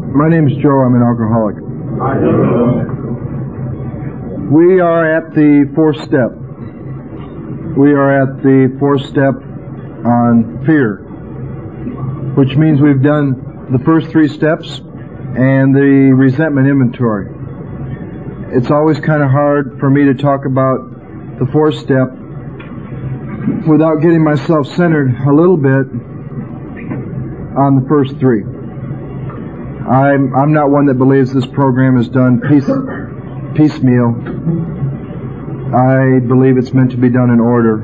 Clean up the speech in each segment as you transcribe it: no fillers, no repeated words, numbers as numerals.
My name is Joe. I'm an alcoholic. We are at the fourth step. We are at the fourth step on fear, which means we've done the first three steps and the resentment inventory. It's always kind of hard for me to talk about the fourth step without getting myself centered a little bit on the first three. I'm not one that believes this program is done piecemeal. I believe it's meant to be done in order,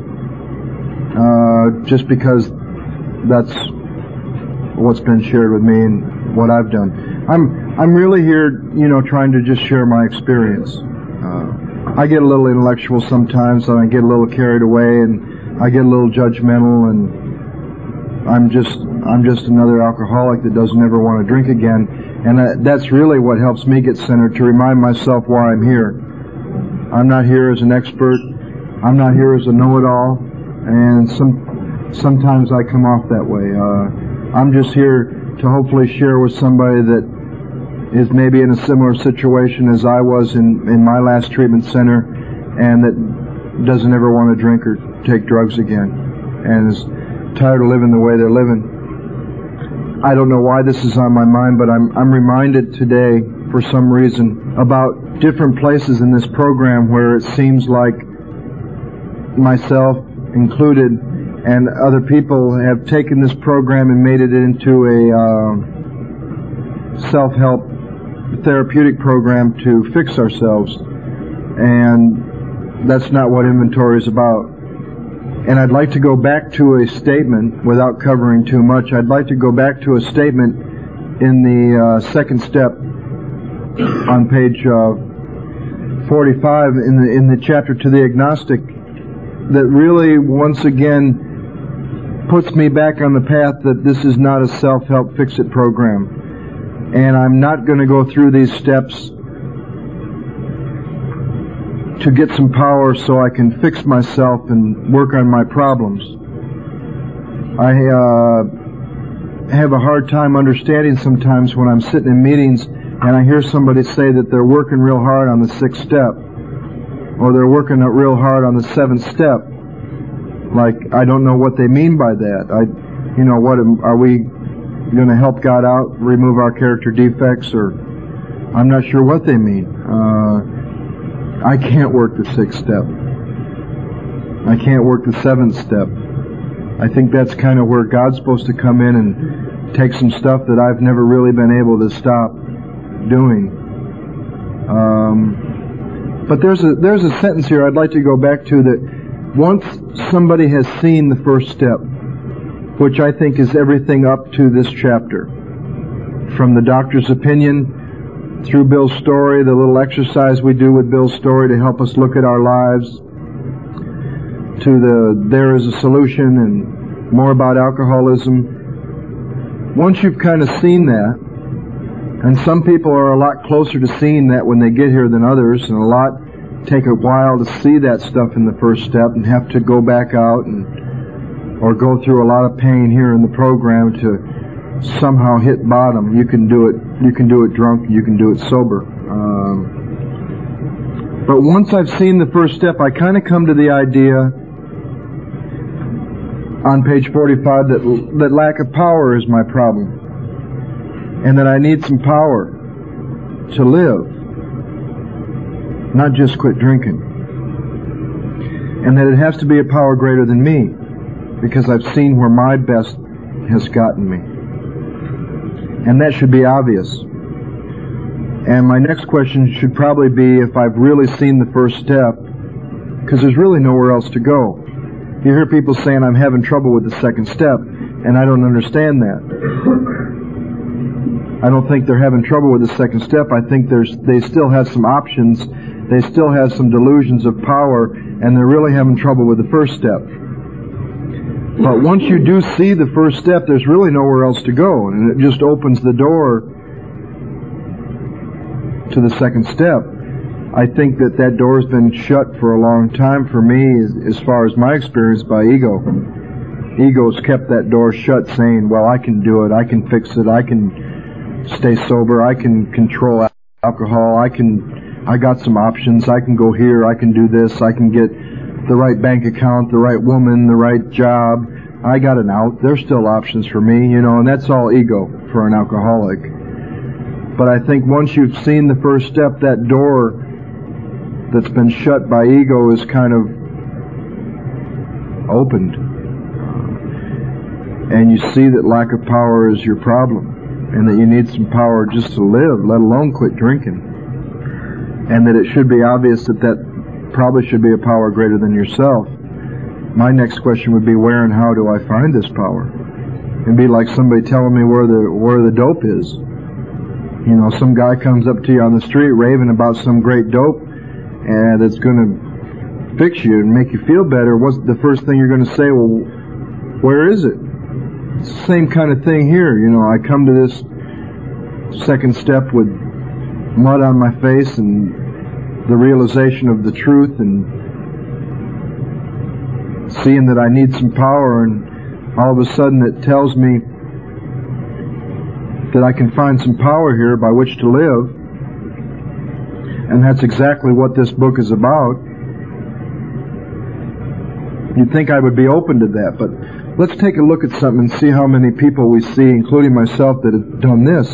just because that's what's been shared with me and what I've done. I'm really here, trying to just share my experience. I get a little intellectual sometimes, and I get a little carried away, and I get a little judgmental, and I'm just another alcoholic that doesn't ever want to drink again. And that's really what helps me get centered, to remind myself why I'm here. I'm not here as an expert. I'm not here as a know-it-all. And sometimes I come off that way. I'm just here to hopefully share with somebody that is maybe in a similar situation as I was in my last treatment center, and that doesn't ever want to drink or take drugs again, and is tired of living the way they're living. I don't know why this is on my mind, but I'm reminded today, for some reason, about different places in this program where it seems like myself included and other people have taken this program and made it into a self-help therapeutic program to fix ourselves. And that's not what inventory is about. And I'd like to go back to a statement, without covering too much, I'd like to go back to a statement in the second step on page 45 in the chapter to the agnostic, that really once again puts me back on the path that this is not a self-help fix-it program. And I'm not going to go through these steps to get some power so I can fix myself and work on my problems. I have a hard time understanding sometimes when I'm sitting in meetings and I hear somebody say that they're working real hard on the sixth step, or they're working real hard on the seventh step. Like, I don't know what they mean by that. What are we going to help God out, remove our character defects, or I'm not sure what they mean. I can't work the sixth step. I can't work the seventh step. I think that's kind of where God's supposed to come in and take some stuff that I've never really been able to stop doing. But there's a sentence here I'd like to go back to, that once somebody has seen the first step, which I think is everything up to this chapter, from the doctor's opinion, through Bill's story, the little exercise we do with Bill's story to help us look at our lives, to there is a solution and more about alcoholism. Once you've kind of seen that, and some people are a lot closer to seeing that when they get here than others, and a lot take a while to see that stuff in the first step and have to go back out or go through a lot of pain here in the program to somehow hit bottom. You can do it drunk, you can do it sober. But once I've seen the first step, I kind of come to the idea on page 45 that lack of power is my problem, and that I need some power to live, not just quit drinking, and that it has to be a power greater than me, because I've seen where my best has gotten me. And that should be obvious. And my next question should probably be if I've really seen the first step, because there's really nowhere else to go. You hear people saying I'm having trouble with the second step, and I don't understand that. I don't think they're having trouble with the second step. I think they still have some options. They still have some delusions of power, and they're really having trouble with the first step. But once you do see the first step, there's really nowhere else to go, and it just opens the door to the second step. I think that door has been shut for a long time for me, as far as my experience, by ego. Ego's kept that door shut, saying, well, I can do it, I can fix it, I can stay sober. I can control alcohol. I got some options. I can go here. I can do this. I can get the right bank account, the right woman, the right job. I got an out. There's still options for me, and that's all ego for an alcoholic. But I think once you've seen the first step, that door that's been shut by ego is kind of opened. And you see that lack of power is your problem, and that you need some power just to live, let alone quit drinking. And that it should be obvious that probably should be a power greater than yourself. My next question would be, where and how do I find this power? It'd be like somebody telling me where the dope is. Some guy comes up to you on the street raving about some great dope and that's going to fix you and make you feel better. What's the first thing you're going to say? Well, where is it? It's the same kind of thing here. I come to this second step with mud on my face and the realization of the truth and seeing that I need some power, and all of a sudden it tells me that I can find some power here by which to live, and that's exactly what this book is about. You'd think I would be open to that, but let's take a look at something and see how many people we see, including myself, that have done this.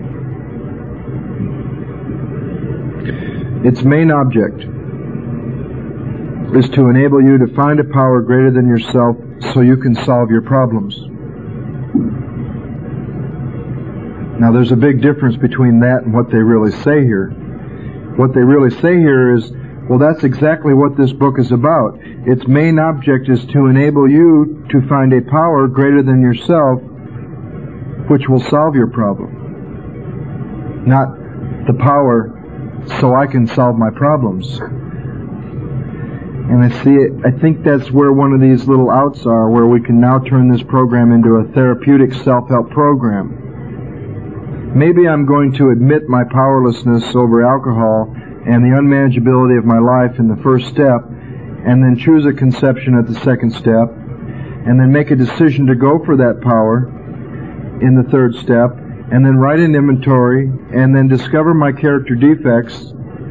Its main object is to enable you to find a power greater than yourself so you can solve your problems. Now there's a big difference between that and what they really say here. What they really say here is, well, that's exactly what this book is about. Its main object is to enable you to find a power greater than yourself which will solve your problem. Not the power so I can solve my problems. And I think that's where one of these little outs are, where we can now turn this program into a therapeutic self-help program. Maybe I'm going to admit my powerlessness over alcohol and the unmanageability of my life in the first step, and then choose a conception at the second step, and then make a decision to go for that power in the third step, and then write an inventory, and then discover my character defects,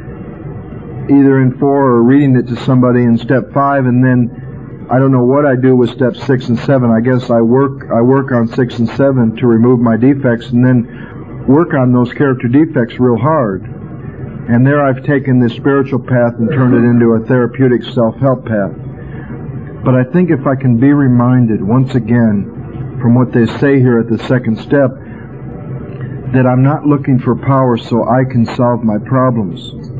either in 4 or reading it to somebody in step 5, and then I don't know what I do with steps 6 and 7. I guess I work on 6 and 7 to remove my defects, and then work on those character defects real hard. And there I've taken this spiritual path and turned it into a therapeutic self-help path. But I think if I can be reminded once again from what they say here at the second step, that I'm not looking for power so I can solve my problems.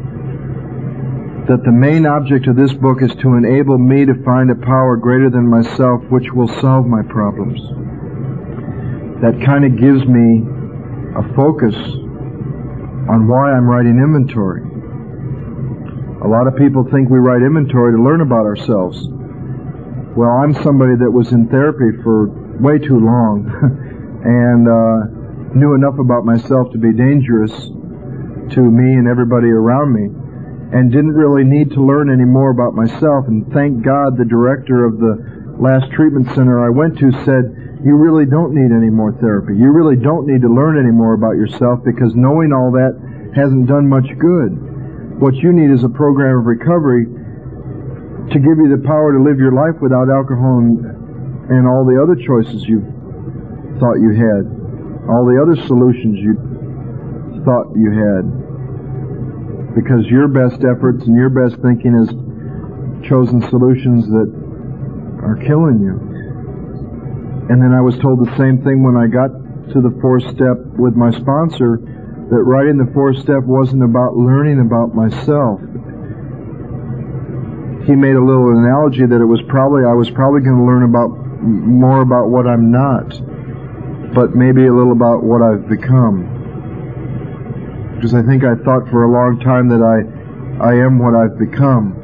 That the main object of this book is to enable me to find a power greater than myself which will solve my problems. That kind of gives me a focus on why I'm writing inventory. A lot of people think we write inventory to learn about ourselves. Well, I'm somebody that was in therapy for way too long and knew enough about myself to be dangerous to me and everybody around me, and didn't really need to learn any more about myself. And thank God the director of the last treatment center I went to said, you really don't need any more therapy. You really don't need to learn any more about yourself, because knowing all that hasn't done much good. What you need is a program of recovery to give you the power to live your life without alcohol and all the other choices you thought you had, all the other solutions you thought you had. Because your best efforts and your best thinking has chosen solutions that are killing you. And then I was told the same thing when I got to the 4th step with my sponsor, that writing the 4th step wasn't about learning about myself. He made a little analogy that I was probably going to learn more about what I'm not, but maybe a little about what I've become. Because I think I thought for a long time that I am what I've become.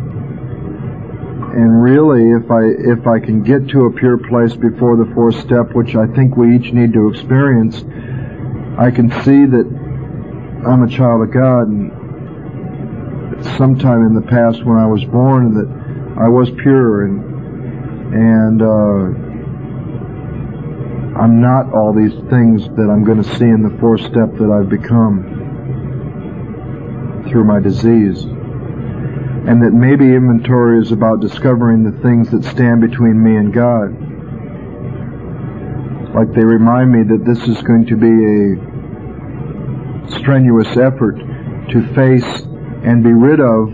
And really, if I can get to a pure place before the 4th step, which I think we each need to experience, I can see that I'm a child of God, and sometime in the past when I was born, that I was pure, and I'm not all these things that I'm going to see in the fourth step that I've become through my disease. And that maybe inventory is about discovering the things that stand between me and God. Like they remind me that this is going to be a strenuous effort to face and be rid of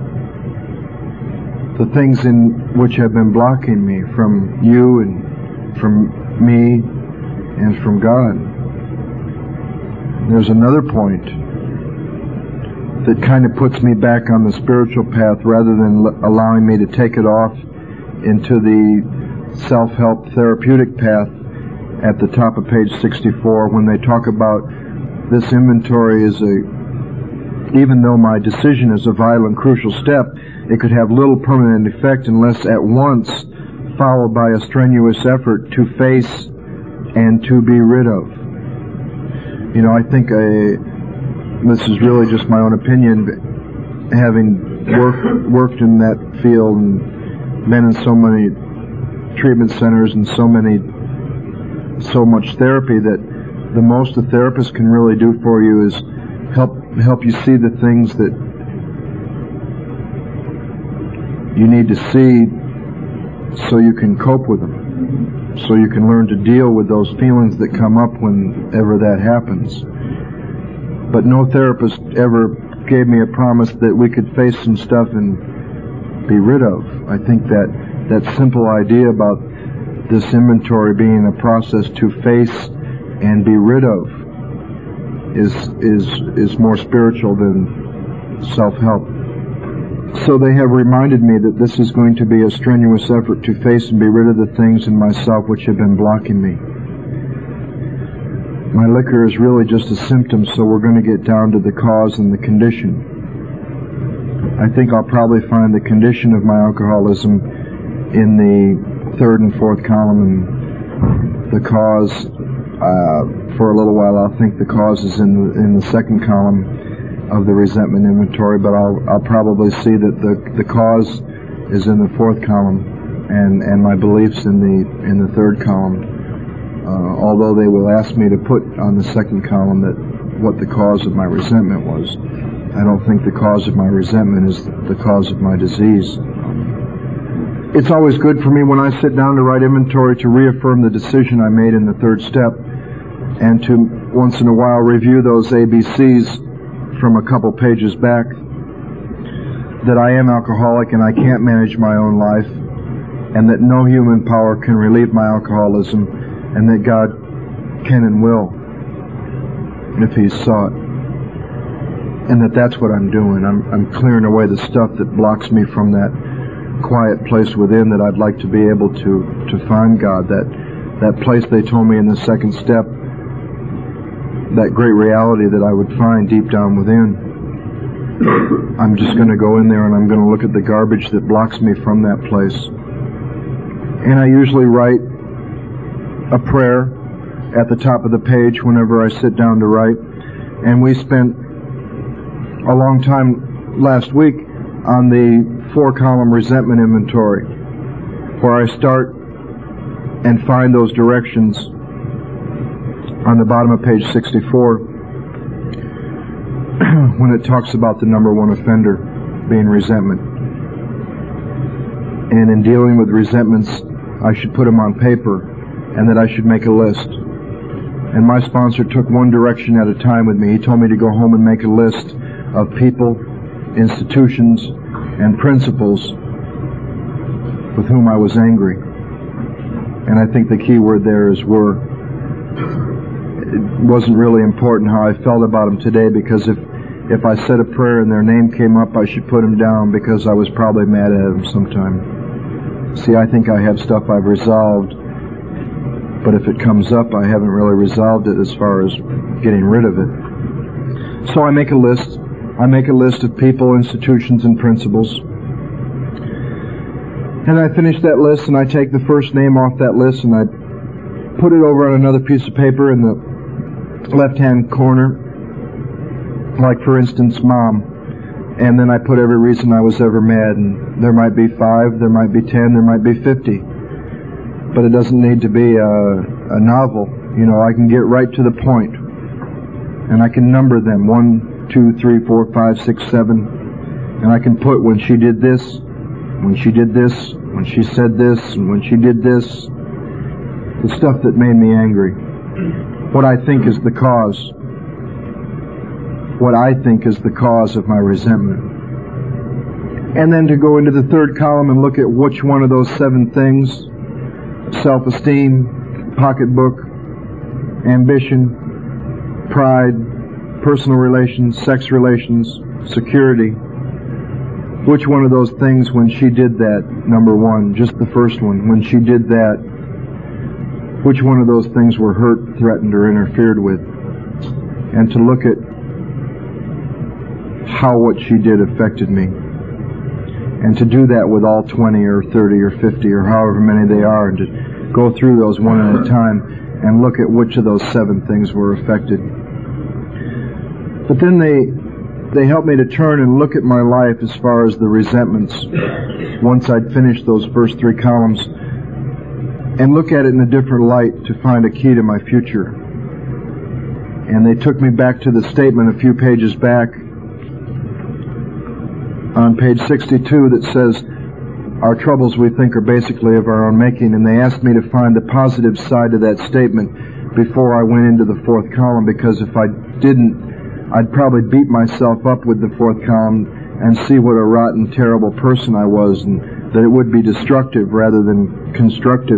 the things in which have been blocking me from you and from me and from God. There's another point that kind of puts me back on the spiritual path rather than allowing me to take it off into the self-help therapeutic path at the top of page 64 when they talk about this inventory is even though my decision is a vital and crucial step, it could have little permanent effect unless at once followed by a strenuous effort to face and to be rid of. You know, I think this is really just my own opinion, having worked in that field and been in so many treatment centers and so much therapy, that the most a therapist can really do for you is help you see the things that you need to see so you can cope with them, so you can learn to deal with those feelings that come up whenever that happens. But no therapist ever gave me a promise that we could face some stuff and be rid of. I think that simple idea about this inventory being a process to face and be rid of is more spiritual than self-help. So they have reminded me that this is going to be a strenuous effort to face and be rid of the things in myself which have been blocking me. My liquor is really just a symptom, so we're going to get down to the cause and the condition. I think I'll probably find the condition of my alcoholism in the third and fourth column, and the cause, for a little while I'll think the cause is in the second column of the resentment inventory, but I'll probably see that the cause is in the fourth column, and my beliefs in the third column. Although they will ask me to put on the second column that what the cause of my resentment was. I don't think the cause of my resentment is the cause of my disease. It's always good for me when I sit down to write inventory to reaffirm the decision I made in the third step, and to once in a while review those ABCs from a couple pages back, that I am alcoholic and I can't manage my own life, and that no human power can relieve my alcoholism, and that God can and will if He sought. And that's what I'm doing. I'm clearing away the stuff that blocks me from that quiet place within that I'd like to be able to find God, that place they told me in the second step, that great reality that I would find deep down within. I'm just going to go in there and I'm going to look at the garbage that blocks me from that place. And I usually write a prayer at the top of the page whenever I sit down to write. And we spent a long time last week on the 4-column resentment inventory, where I start and find those directions on the bottom of page 64 when it talks about the number one offender being resentment. And in dealing with resentments, I should put them on paper, and that I should make a list. And my sponsor took one direction at a time with me. He told me to go home and make a list of people, institutions, and principles with whom I was angry. And I think the key word there is were. It wasn't really important how I felt about them today, because if I said a prayer and their name came up, I should put them down, because I was probably mad at them sometime. See, I think I have stuff I've resolved, but if it comes up, I haven't really resolved it as far as getting rid of it. So I make a list. I make a list of people, institutions, and principles. And I finish that list, and I take the first name off that list, and I put it over on another piece of paper in the left-hand corner, like, for instance, Mom. And then I put every reason I was ever mad, and there might be 5, there might be 10, there might be 50. But it doesn't need to be a a novel. I can get right to the point, and I can number them 1, 2, 3, 4, 5, 6, 7, and I can put when she did this, when she did this, when she said this, and when she did this, the stuff that made me angry, what I think is the cause of my resentment. And then to go into the third column and look at which one of those 7 things, self-esteem, pocketbook, ambition, pride, personal relations, sex relations, security, which one of those things when she did that, number 1, just the first one, when she did that, which one of those things were hurt, threatened, or interfered with, and to look at how what she did affected me. And to do that with all 20 or 30 or 50 or however many they are, and to go through those one at a time and look at which of those 7 things were affected. But then they helped me to turn and look at my life as far as the resentments, once I'd finished those first 3 columns, and look at it in a different light to find a key to my future. And they took me back to the statement a few pages back on page 62 that says, our troubles we think are basically of our own making, and they asked me to find the positive side of that statement before I went into the 4th column, because if I didn't, I'd probably beat myself up with the 4th column and see what a rotten, terrible person I was, and that it would be destructive rather than constructive.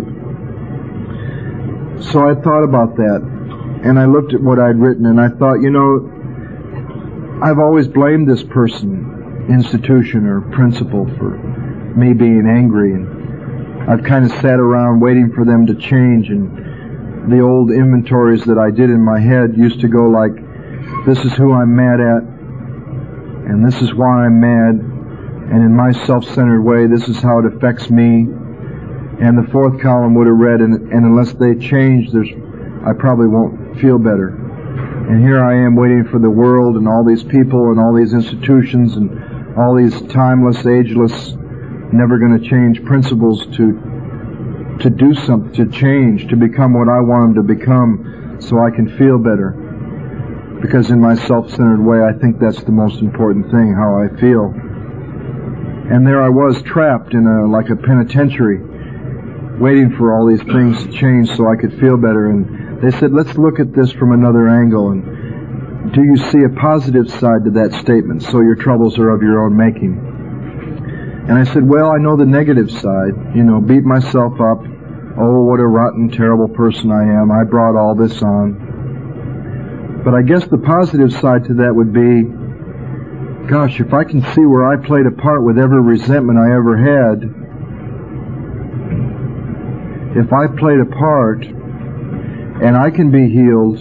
So I thought about that, and I looked at what I'd written, and I thought, I've always blamed this person, institution, or principle for me being angry, and I've kind of sat around waiting for them to change, and the old inventories that I did in my head used to go like, this is who I'm mad at, and this is why I'm mad, and in my self-centered way, this is how it affects me. And the 4th column would have read, and unless they change, I probably won't feel better. And here I am waiting for the world and all these people and all these institutions and all these timeless, ageless, never going to change principles to do something, to change, to become what I want them to become, so I can feel better. Because in my self-centered way, I think that's the most important thing, how I feel. And there I was, trapped in like a penitentiary, waiting for all these things to change so I could feel better. And they said, let's look at this from another angle, and do you see a positive side to that statement, so your troubles are of your own making? And I said, well, I know the negative side, beat myself up, oh, what a rotten, terrible person I am, I brought all this on. But I guess the positive side to that would be, gosh, if I can see where I played a part with every resentment I ever had, if I played a part, and I can be healed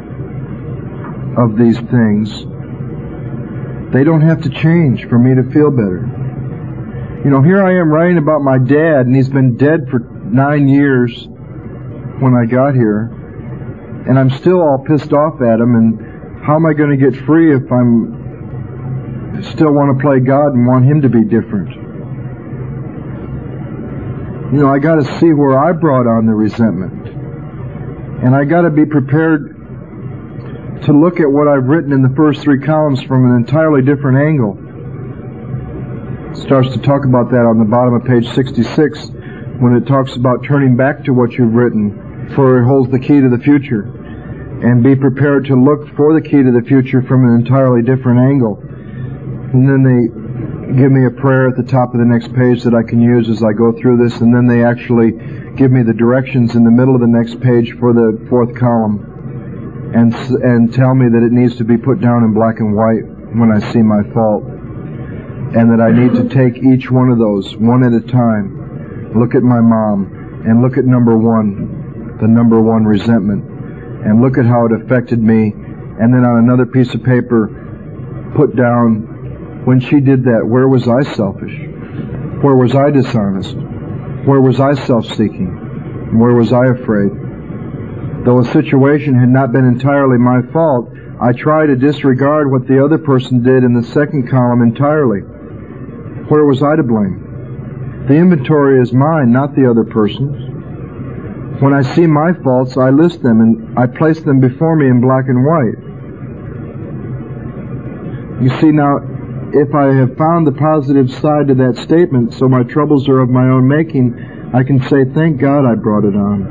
of these things, they don't have to change for me to feel better. Here I am writing about my dad, and he's been dead for 9 years when I got here, and I'm still all pissed off at him, and how am I going to get free if I'm still want to play God and want him to be different? I got to see where I brought on the resentment, and I got to be prepared to look at what I've written in the first 3 columns from an entirely different angle. It starts to talk about that on the bottom of page 66 when it talks about turning back to what you've written, for it holds the key to the future, and be prepared to look for the key to the future from an entirely different angle. And then they give me a prayer at the top of the next page that I can use as I go through this, and then they actually give me the directions in the middle of the next page for the 4th column, and tell me that it needs to be put down in black and white when I see my fault, and that I need to take each one of those one at a time, look at my mom, and look at number 1, the number 1 resentment, and look at how it affected me, and then on another piece of paper put down, when she did that, where was I selfish? Where was I dishonest? Where was I self-seeking? And where was I afraid? Though a situation had not been entirely my fault, I try to disregard what the other person did in the 2nd column entirely. Where was I to blame? The inventory is mine, not the other person's. When I see my faults, I list them and I place them before me in black and white. You see, now, if I have found the positive side to that statement, so my troubles are of my own making, I can say, thank God I brought it on.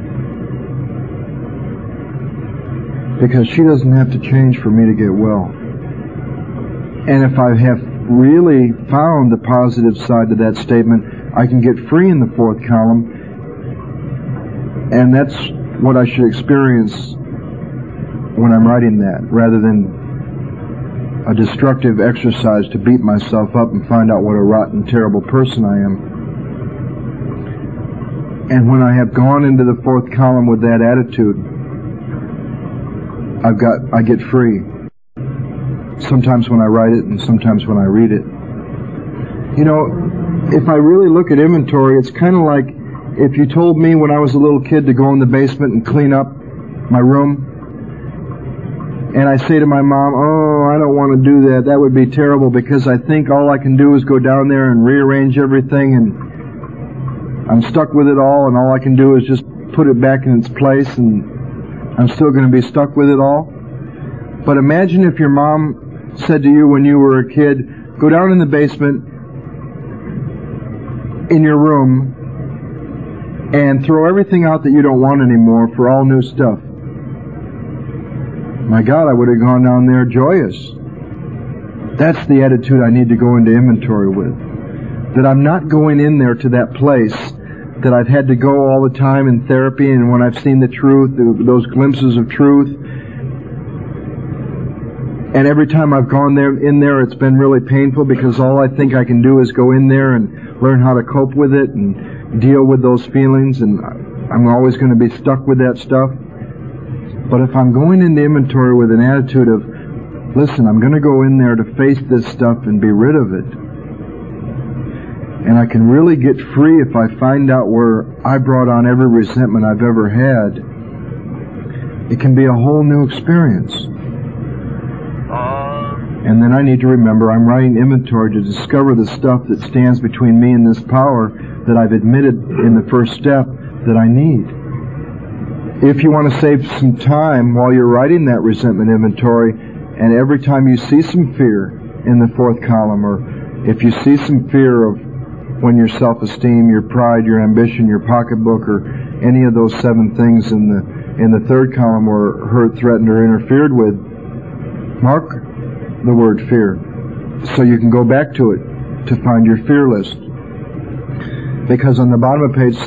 Because she doesn't have to change for me to get well. And if I have really found the positive side to that statement, I can get free in the fourth column. And that's what I should experience when I'm writing that, rather than a destructive exercise to beat myself up and find out what a rotten, terrible person I am. And when I have gone into the fourth column with that attitude, I get free. Sometimes when I write it and sometimes when I read it. You know, if I really look at inventory, it's kind of like if you told me when I was a little kid to go in the basement and clean up my room, and I say to my mom, oh, I don't want to do that. That would be terrible because I think all I can do is go down there and rearrange everything, and I'm stuck with it all, and all I can do is just put it back in its place, and I'm still going to be stuck with it all. But imagine if your mom said to you when you were a kid, go down in the basement in your room and throw everything out that you don't want anymore for all new stuff. My God, I would have gone down there joyous. That's the attitude I need to go into inventory with. That I'm not going in there to that place that I've had to go all the time in therapy, and when I've seen the truth, those glimpses of truth. And every time I've gone in there, it's been really painful because all I think I can do is go in there and learn how to cope with it and deal with those feelings, and I'm always going to be stuck with that stuff. But if I'm going into inventory with an attitude of, listen, I'm going to go in there to face this stuff and be rid of it, and I can really get free if I find out where I brought on every resentment I've ever had, it can be a whole new experience. And then I need to remember I'm writing inventory to discover the stuff that stands between me and this power that I've admitted in the first step that I need. If you want to save some time while you're writing that resentment inventory, and every time you see some fear in the fourth column, or if you see some fear of when your self-esteem, your pride, your ambition, your pocketbook, or any of those 7 things in the third column were hurt, threatened, or interfered with, mark the word fear so you can go back to it to find your fear list. Because on the bottom of page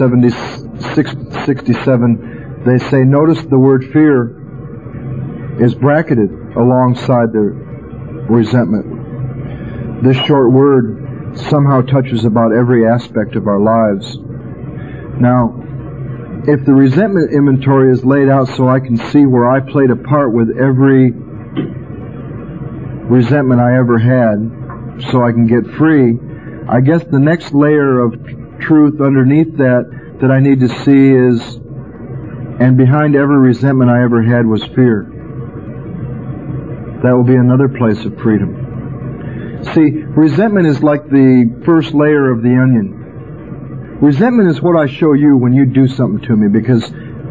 67, they say, notice the word fear is bracketed alongside the resentment. This short word somehow touches about every aspect of our lives. Now, if the resentment inventory is laid out so I can see where I played a part with every resentment I ever had, so I can get free, I guess the next layer of truth underneath that I need to see is, and behind every resentment I ever had was fear. That will be another place of freedom. See, resentment is like the first layer of the onion. Resentment is what I show you when you do something to me, because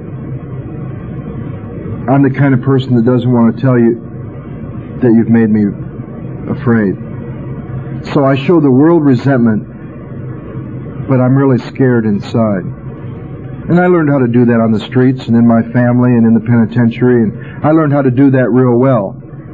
I'm the kind of person that doesn't want to tell you that you've made me afraid. So I show the world resentment, but I'm really scared inside. And I learned how to do that on the streets and in my family and in the penitentiary, and I learned how to do that real well.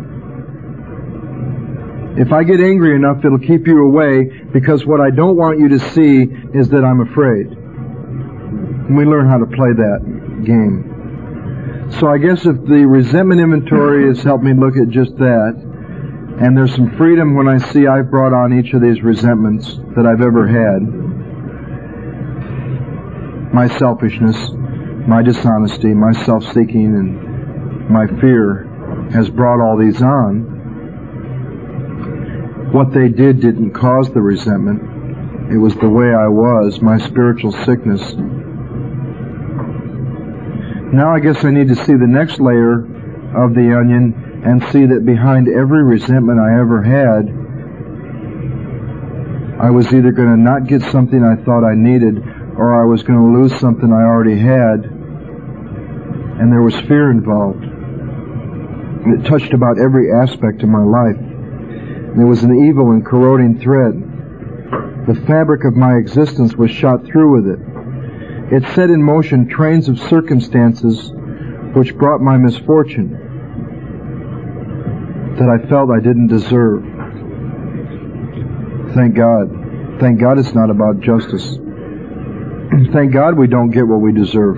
If I get angry enough, it'll keep you away, because what I don't want you to see is that I'm afraid. And we learn how to play that game. So I guess if the resentment inventory has helped me look at just that, and there's some freedom when I see I've brought on each of these resentments that I've ever had. My selfishness, my dishonesty, my self-seeking, and my fear has brought all these on. What they did didn't cause the resentment. It was the way I was, my spiritual sickness. Now I guess I need to see the next layer of the onion and see that behind every resentment I ever had, I was either going to not get something I thought I needed, or I was going to lose something I already had, and there was fear involved. It touched about every aspect of my life. There was an evil and corroding thread. The fabric of my existence was shot through with it. It set in motion trains of circumstances which brought my misfortune that I felt I didn't deserve. Thank God. Thank God it's not about justice. Thank God we don't get what we deserve.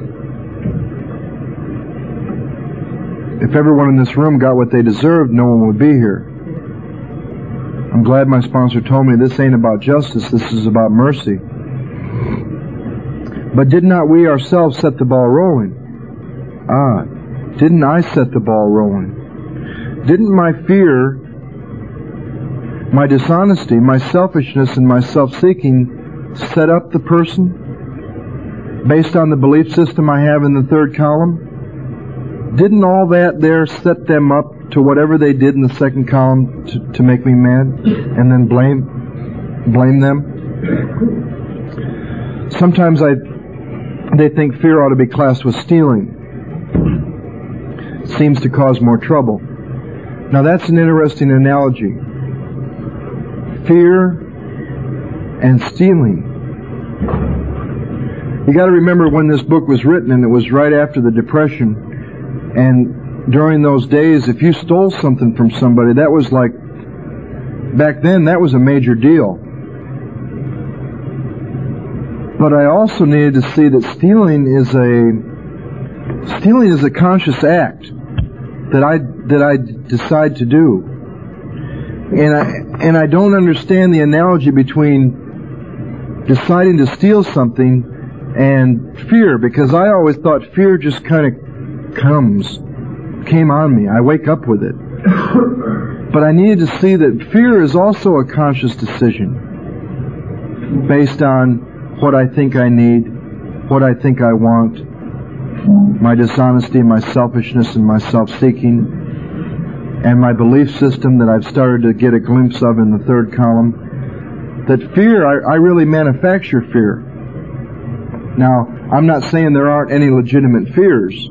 If everyone in this room got what they deserved, no one would be here. I'm glad my sponsor told me this ain't about justice, this is about mercy. But did not we ourselves set the ball rolling? Didn't I set the ball rolling? Didn't my fear, my dishonesty, my selfishness, and my self-seeking set up the person based on the belief system I have in the third column? Didn't all that there set them up to whatever they did in the second column to make me mad and then blame them? Sometimes they think fear ought to be classed with stealing. Seems to cause more trouble. Now that's an interesting analogy. Fear and stealing. You got to remember when this book was written, and it was right after the Depression, and during those days, if you stole something from somebody, that was like, back then, that was a major deal. But I also needed to see that stealing is a conscious act that I decide to do. And I don't understand the analogy between deciding to steal something and fear, because I always thought fear just kind of came on me. I wake up with it. But I needed to see that fear is also a conscious decision based on what I think I need, what I think I want, my dishonesty, my selfishness, and my self-seeking, and my belief system that I've started to get a glimpse of in the third column. That fear, I really manufacture fear. Now, I'm not saying there aren't any legitimate fears,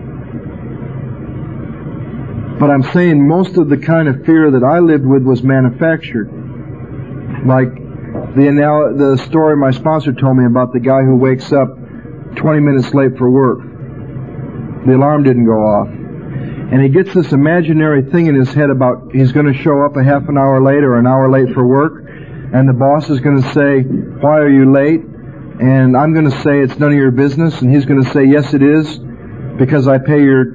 but I'm saying most of the kind of fear that I lived with was manufactured. Like the story my sponsor told me about the guy who wakes up 20 minutes late for work. The alarm didn't go off. And he gets this imaginary thing in his head about he's going to show up a half an hour late or an hour late for work, and the boss is going to say, "Why are you late?" And I'm going to say, "It's none of your business," and he's going to say, "Yes, it is, because I pay your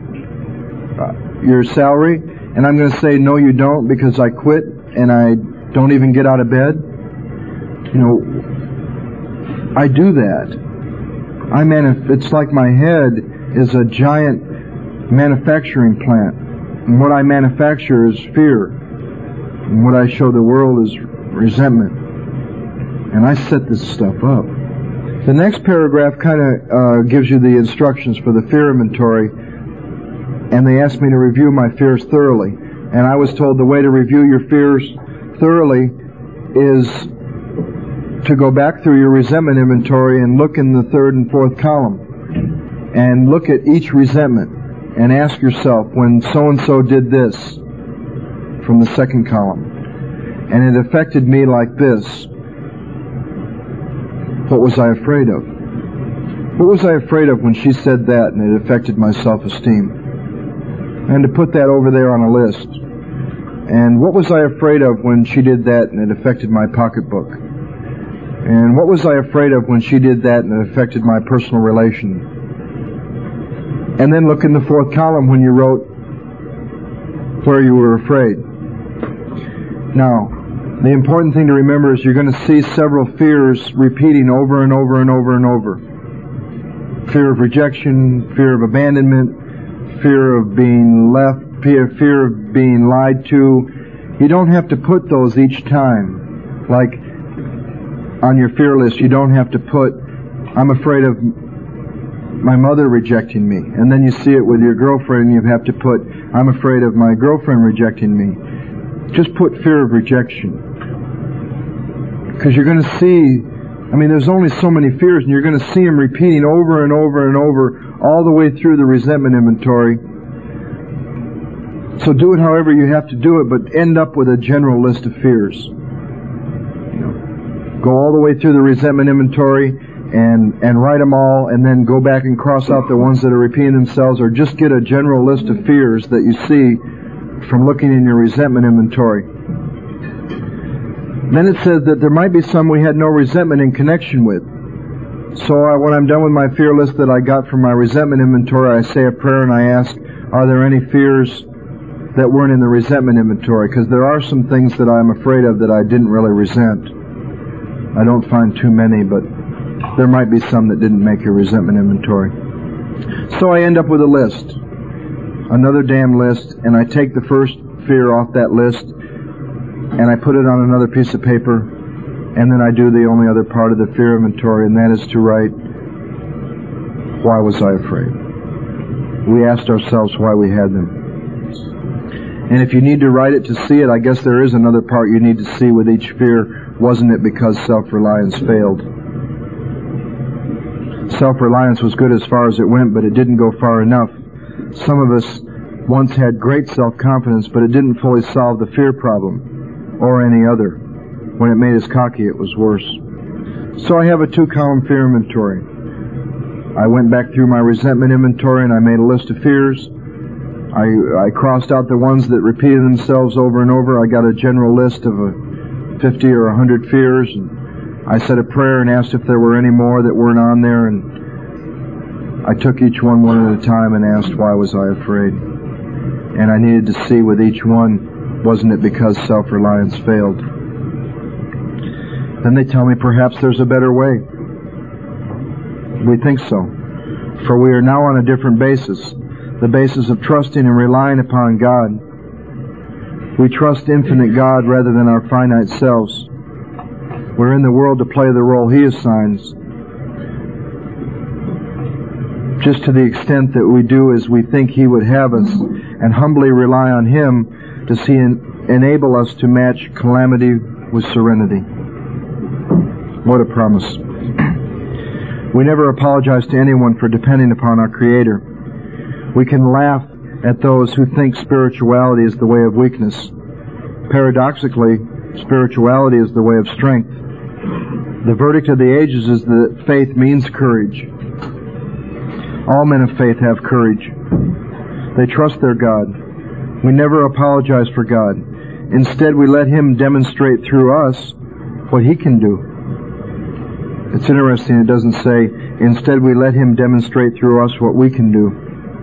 salary." And I'm going to say, "No, you don't, because I quit and I don't even get out of bed." You know, I do that. It's like my head is a giant manufacturing plant. And what I manufacture is fear. And what I show the world is resentment. And I set this stuff up. The next paragraph kind of gives you the instructions for the fear inventory. And they asked me to review my fears thoroughly. And I was told the way to review your fears thoroughly is to go back through your resentment inventory and look in the third and fourth column. And look at each resentment and ask yourself, when so-and-so did this, from the second column, and it affected me like this, what was I afraid of? What was I afraid of when she said that and it affected my self-esteem? And to put that over there on a list. And what was I afraid of when she did that and it affected my pocketbook? And what was I afraid of when she did that and it affected my personal relation? And then look in the fourth column when you wrote where you were afraid. Now, the important thing to remember is you're going to see several fears repeating over and over and over and over. Fear of rejection, fear of abandonment, fear of being left, fear of being lied to. You don't have to put those each time. Like on your fear list, you don't have to put, I'm afraid of my mother rejecting me. And then you see it with your girlfriend and you have to put, I'm afraid of my girlfriend rejecting me. Just put fear of rejection. Because you're going to see I mean, there's only so many fears, and you're going to see them repeating over and over and over all the way through the resentment inventory. So do it however you have to do it, but end up with a general list of fears. Go all the way through the resentment inventory and write them all, and then go back and cross out the ones that are repeating themselves, or just get a general list of fears that you see from looking in your resentment inventory. Then it says that there might be some we had no resentment in connection with. So when I'm done with my fear list that I got from my resentment inventory, I say a prayer and I ask, are there any fears that weren't in the resentment inventory? Because there are some things that I'm afraid of that I didn't really resent. I don't find too many, but there might be some that didn't make your resentment inventory. So I end up with a list. Another damn list, and I take the first fear off that list, and I put it on another piece of paper, and then I do the only other part of the fear inventory, and that is to write, why was I afraid? We asked ourselves why we had them. And if you need to write it to see it, I guess there is another part you need to see with each fear. Wasn't it because self-reliance failed? Self-reliance was good as far as it went, but it didn't go far enough. Some of us once had great self-confidence, but it didn't fully solve the fear problem, or any other. When it made us cocky, it was worse. So I have a 2-column fear inventory. I went back through my resentment inventory and I made a list of fears. I crossed out the ones that repeated themselves over and over. I got a general list of 50 or 100 fears, and I said a prayer and asked if there were any more that weren't on there, and I took each one at a time and asked, why was I afraid? And I needed to see with each one, wasn't it because self-reliance failed? Then they tell me perhaps there's a better way. We think so. For we are now on a different basis, the basis of trusting and relying upon God. We trust infinite God rather than our finite selves. We're in the world to play the role He assigns. Just to the extent that we do as we think He would have us, and humbly rely on Him to see enable us to match calamity with serenity. What a promise. We never apologize to anyone for depending upon our Creator. We can laugh at those who think spirituality is the way of weakness. Paradoxically, spirituality is the way of strength. The verdict of the ages is that faith means courage. All men of faith have courage. They trust their God. We never apologize for God. Instead, we let Him demonstrate through us what He can do. It's interesting, it doesn't say, instead we let Him demonstrate through us what we can do.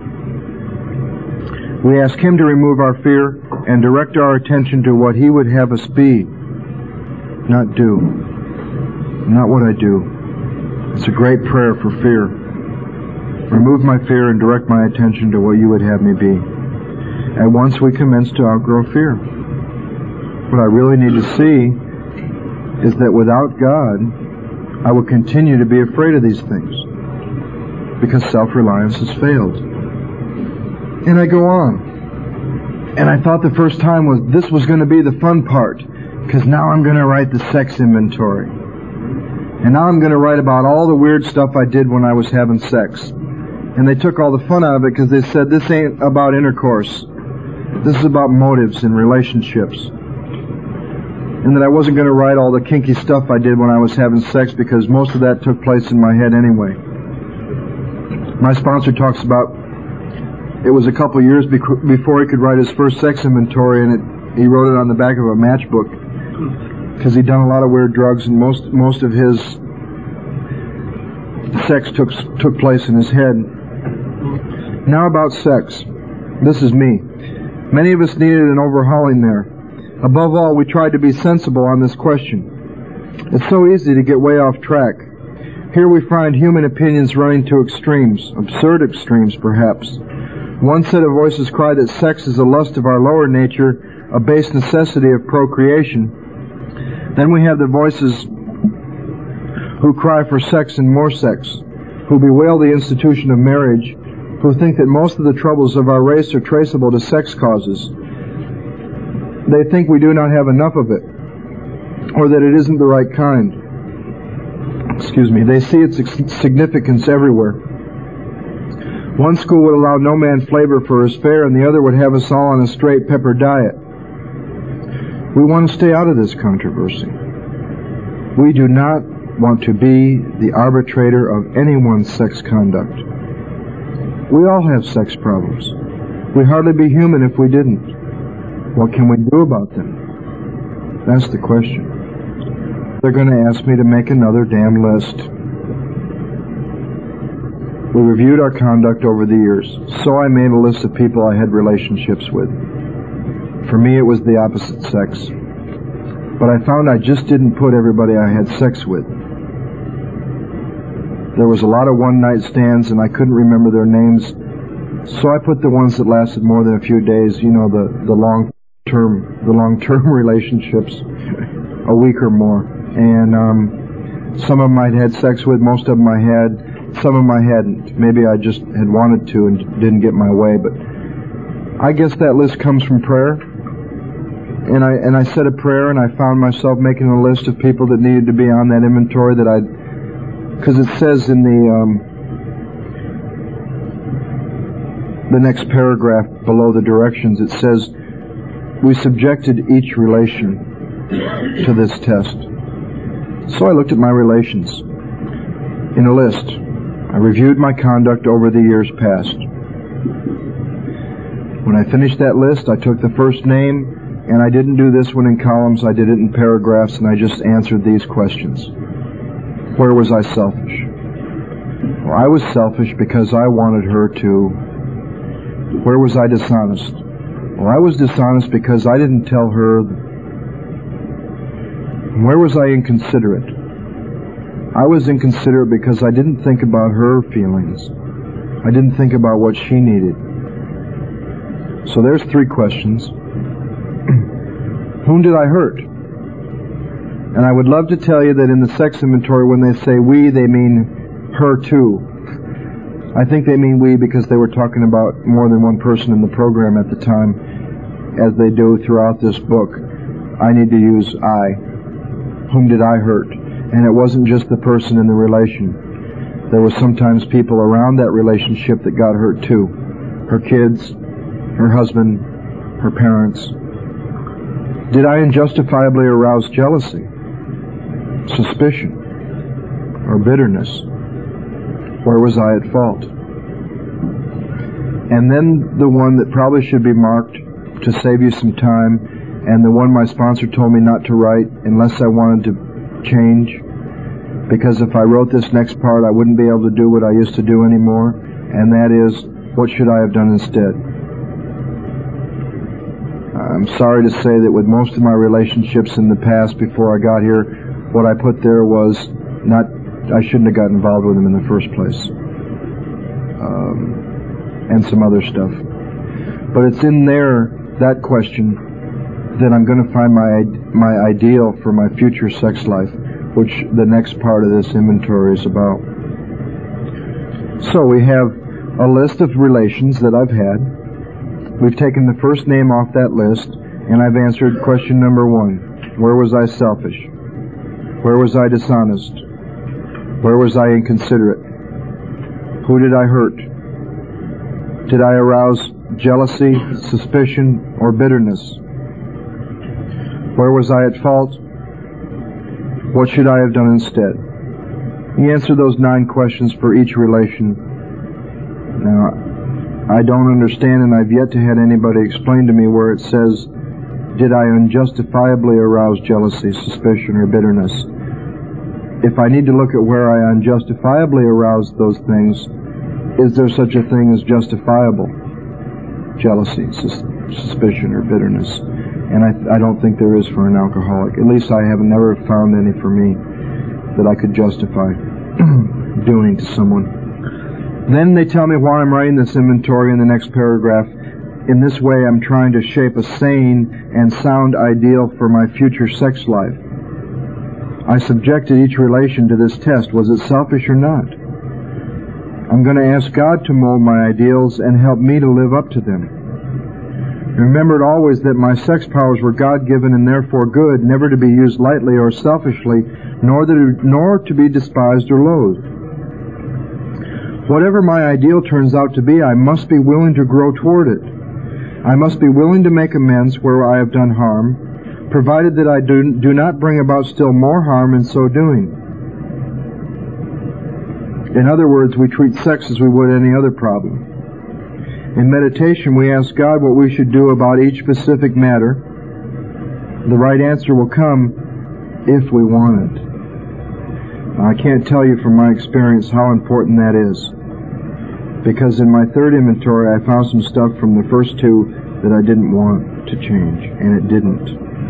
We ask Him to remove our fear and direct our attention to what He would have us be, not do. Not what I do. It's a great prayer for fear. Remove my fear and direct my attention to what You would have me be. At once we commence to outgrow fear. What I really need to see is that without God, I will continue to be afraid of these things because self-reliance has failed. And I go on. And I thought the first time this was going to be the fun part, because now I'm going to write the sex inventory. And now I'm going to write about all the weird stuff I did when I was having sex. And they took all the fun out of it because they said this ain't about intercourse. This is about motives and relationships. And that I wasn't going to write all the kinky stuff I did when I was having sex because most of that took place in my head anyway. My sponsor talks about it was a couple of years before he could write his first sex inventory, and he wrote it on the back of a matchbook because he'd done a lot of weird drugs, and most of his sex took place in his head. Now about sex. This is me. Many of us needed an overhauling there. Above all, we tried to be sensible on this question. It's so easy to get way off track. Here we find human opinions running to extremes, absurd extremes perhaps. One set of voices cry that sex is a lust of our lower nature, a base necessity of procreation. Then we have the voices who cry for sex and more sex, who bewail the institution of marriage, who think that most of the troubles of our race are traceable to sex causes. They think we do not have enough of it, or that it isn't the right kind. They see its significance everywhere. One school would allow no man flavor for his fare, and the other would have us all on a straight pepper diet. We want to stay out of this controversy. We do not want to be the arbitrator of anyone's sex conduct. We all have sex problems. We'd hardly be human if we didn't. What can we do about them? That's the question. They're going to ask me to make another damn list. We reviewed our conduct over the years, so I made a list of people I had relationships with. For me, it was the opposite sex. But I found I just didn't put everybody I had sex with. There was a lot of one-night stands, and I couldn't remember their names, so I put the ones that lasted more than a few days, the long-term relationships, a week or more. And some of them I'd had sex with, most of them I had. Some of them I hadn't. Maybe I just had wanted to and didn't get my way, but I guess that list comes from prayer. And I said a prayer, and I found myself making a list of people that needed to be on that inventory because it says in the next paragraph below the directions, it says, we subjected each relation to this test. So I looked at my relations in a list. I reviewed my conduct over the years past. When I finished that list, I took the first name, and I didn't do this one in columns, I did it in paragraphs, and I just answered these questions. Where was I selfish? Well, I was selfish because I wanted her to. Where was I dishonest? Well, I was dishonest because I didn't tell her. Where was I inconsiderate? I was inconsiderate because I didn't think about her feelings. I didn't think about what she needed. So there's 3 questions. Whom did I hurt? And I would love to tell you that in the sex inventory, when they say we, they mean her too. I think they mean we because they were talking about more than one person in the program at the time, as they do throughout this book. I need to use I. Whom did I hurt? And it wasn't just the person in the relation. There were sometimes people around that relationship that got hurt too. Her kids, her husband, her parents. Did I unjustifiably arouse jealousy, suspicion, or bitterness? Where was I at fault? And then the one that probably should be marked to save you some time, and the one my sponsor told me not to write unless I wanted to change, because if I wrote this next part I wouldn't be able to do what I used to do anymore, and that is, what should I have done instead? I'm sorry to say that with most of my relationships in the past before I got here, what I put there was I shouldn't have gotten involved with them in the first place. And some other stuff. But it's in there, that question, that I'm going to find my ideal for my future sex life, which the next part of this inventory is about. So we have a list of relations that I've had. We've taken the first name off that list, and I've answered question number 1. Where was I selfish? Where was I dishonest? Where was I inconsiderate? Who did I hurt? Did I arouse jealousy, suspicion, or bitterness? Where was I at fault? What should I have done instead? You answer those 9 questions for each relation. Now, I don't understand, and I've yet to have anybody explain to me where it says, did I unjustifiably arouse jealousy, suspicion, or bitterness? If I need to look at where I unjustifiably aroused those things, is there such a thing as justifiable jealousy, suspicion, or bitterness? And I don't think there is for an alcoholic. At least I have never found any for me that I could justify doing to someone. Then they tell me why I'm writing this inventory in the next paragraph. In this way, I'm trying to shape a sane and sound ideal for my future sex life. I subjected each relation to this test. Was it selfish or not? I'm going to ask God to mold my ideals and help me to live up to them. Remembered always that my sex powers were God-given and therefore good, never to be used lightly or selfishly, nor to be despised or loathed. Whatever my ideal turns out to be, I must be willing to grow toward it. I must be willing to make amends where I have done harm, provided that I do not bring about still more harm in so doing. In other words, we treat sex as we would any other problem. In meditation, we ask God what we should do about each specific matter. The right answer will come if we want it. I can't tell you from my experience how important that is. Because in my third inventory, I found some stuff from the first two that I didn't want to change, and it didn't.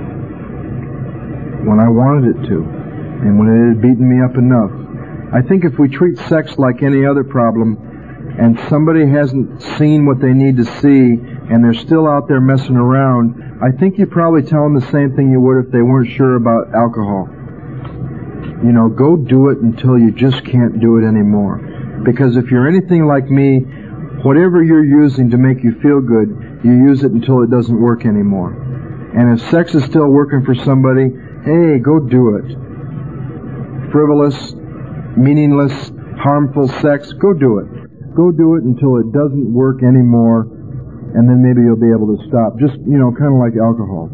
When I wanted it to, and when it had beaten me up enough. I think if we treat sex like any other problem, and somebody hasn't seen what they need to see, and they're still out there messing around, I think you probably tell them the same thing you would if they weren't sure about alcohol. You know, go do it until you just can't do it anymore. Because if you're anything like me, whatever you're using to make you feel good, you use it until it doesn't work anymore. And if sex is still working for somebody, hey, go do it. Frivolous, meaningless, harmful sex, go do it. Go do it until it doesn't work anymore, and then maybe you'll be able to stop. Just, you know, kind of like alcohol.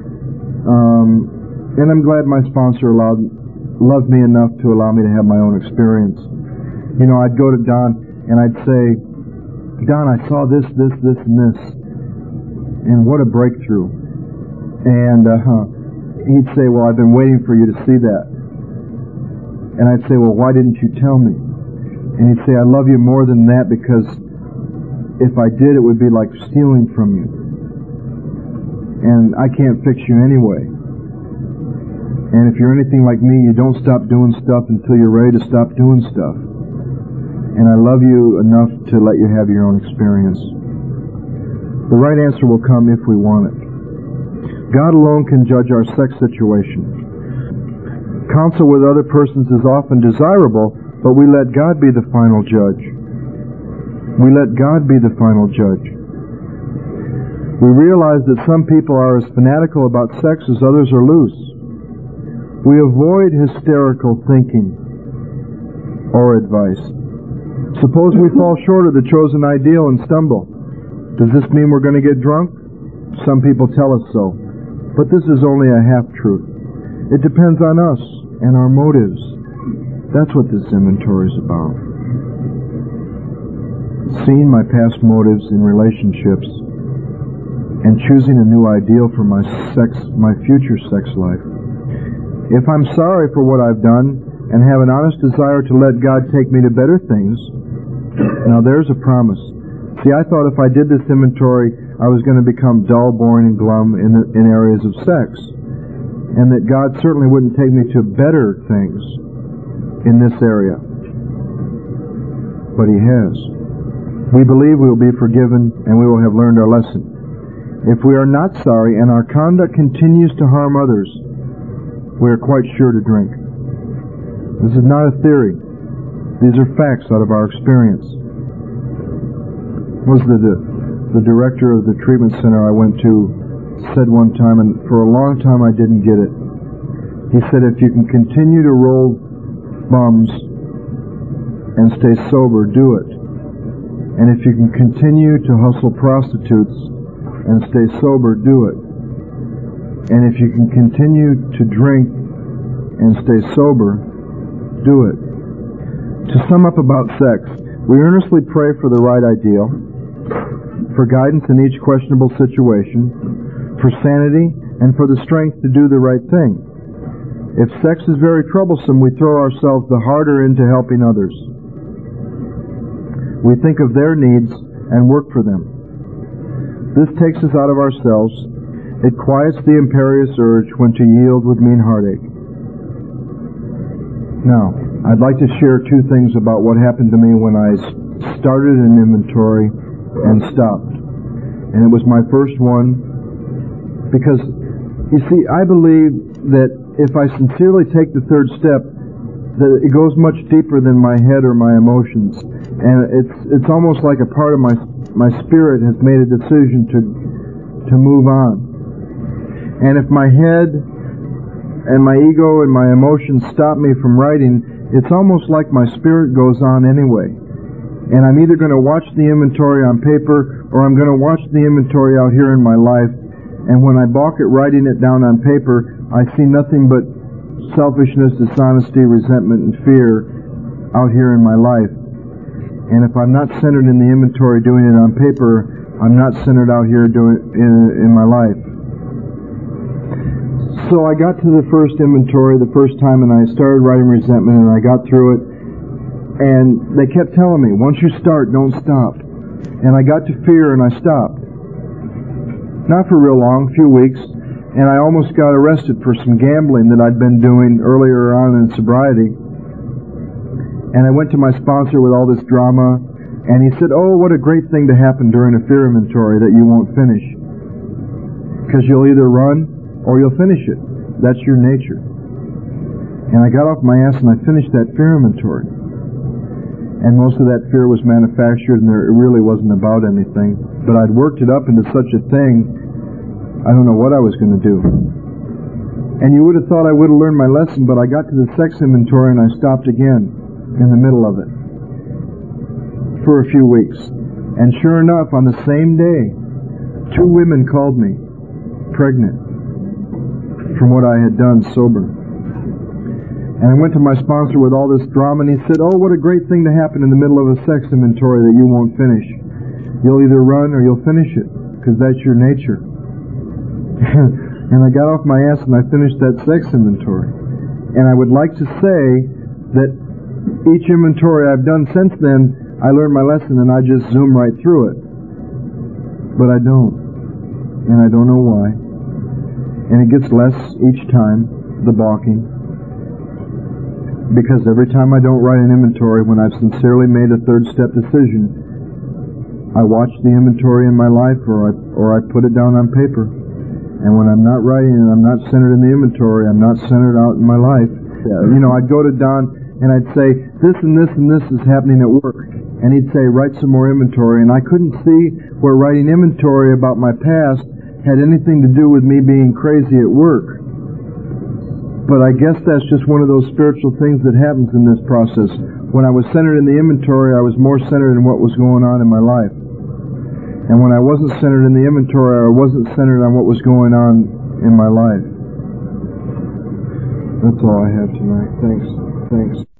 And I'm glad my sponsor loved me enough to allow me to have my own experience. You know, I'd go to Don and I'd say, Don, I saw this, and this. And what a breakthrough. And he'd say, well, I've been waiting for you to see that. And I'd say, well, why didn't you tell me? And he'd say, I love you more than that because if I did, it would be like stealing from you. And I can't fix you anyway. And if you're anything like me, you don't stop doing stuff until you're ready to stop doing stuff. And I love you enough to let you have your own experience. The right answer will come if we want it. God alone can judge our sex situation. Counsel with other persons is often desirable, but we let God be the final judge. We let God be the final judge. We realize that some people are as fanatical about sex as others are loose. We avoid hysterical thinking or advice. Suppose we fall short of the chosen ideal and stumble. Does this mean we're going to get drunk? Some people tell us so. But this is only a half-truth. It depends on us and our motives. That's what this inventory is about. Seeing my past motives in relationships and choosing a new ideal for my future sex life. If I'm sorry for what I've done and have an honest desire to let God take me to better things, now there's a promise. See, I thought if I did this inventory, I was going to become dull, boring, and glum in areas of sex, and that God certainly wouldn't take me to better things in this area. But He has. We believe we will be forgiven and we will have learned our lesson. If we are not sorry and our conduct continues to harm others, we are quite sure to drink. This is not a theory. These are facts out of our experience. Was the director of the treatment center I went to said one time, and for a long time I didn't get it. He said, if you can continue to roll bums and stay sober, do it. And if you can continue to hustle prostitutes and stay sober, do it. And if you can continue to drink and stay sober, do it. To sum up about sex, we earnestly pray for the right ideal, for guidance in each questionable situation, for sanity, and for the strength to do the right thing. If sex is very troublesome, we throw ourselves the harder into helping others. We think of their needs and work for them. This takes us out of ourselves. It quiets the imperious urge when to yield would mean heartache. Now, I'd like to share two things about what happened to me when I started an inventory and stopped. And it was my first one because, you see, I believe that if I sincerely take the third step, that it goes much deeper than my head or my emotions. And it's almost like a part of my spirit has made a decision to move on. And if my head and my ego and my emotions stop me from writing, it's almost like my spirit goes on anyway. And I'm either going to watch the inventory on paper or I'm going to watch the inventory out here in my life. And when I balk at writing it down on paper, I see nothing but selfishness, dishonesty, resentment, and fear out here in my life. And if I'm not centered in the inventory doing it on paper, I'm not centered out here doing in my life. So I got to the first inventory the first time and I started writing resentment and I got through it. And they kept telling me, once you start, don't stop. And I got to fear and I stopped. Not for real long, a few weeks. And I almost got arrested for some gambling that I'd been doing earlier on in sobriety. And I went to my sponsor with all this drama, and he said, oh, what a great thing to happen during a fear inventory that you won't finish. Because you'll either run or you'll finish it. That's your nature. And I got off my ass and I finished that fear inventory. And most of that fear was manufactured and it really wasn't about anything. But I'd worked it up into such a thing, I don't know what I was going to do. And you would have thought I would have learned my lesson, but I got to the sex inventory and I stopped again in the middle of it for a few weeks. And sure enough, on the same day, 2 women called me pregnant from what I had done sober. And I went to my sponsor with all this drama, and he said, oh, what a great thing to happen in the middle of a sex inventory that you won't finish. You'll either run or you'll finish it, because that's your nature. And I got off my ass and I finished that sex inventory. And I would like to say that each inventory I've done since then, I learned my lesson and I just zoom right through it. But I don't. And I don't know why. And it gets less each time, the balking. Because every time I don't write an inventory, when I've sincerely made a third step decision, I watch the inventory in my life or I put it down on paper. And when I'm not writing and I'm not centered in the inventory, I'm not centered out in my life. You know, I'd go to Don and I'd say, this and this and this is happening at work. And he'd say, write some more inventory. And I couldn't see where writing inventory about my past had anything to do with me being crazy at work. But I guess that's just one of those spiritual things that happens in this process. When I was centered in the inventory, I was more centered in what was going on in my life. And when I wasn't centered in the inventory, I wasn't centered on what was going on in my life. That's all I have tonight. Thanks.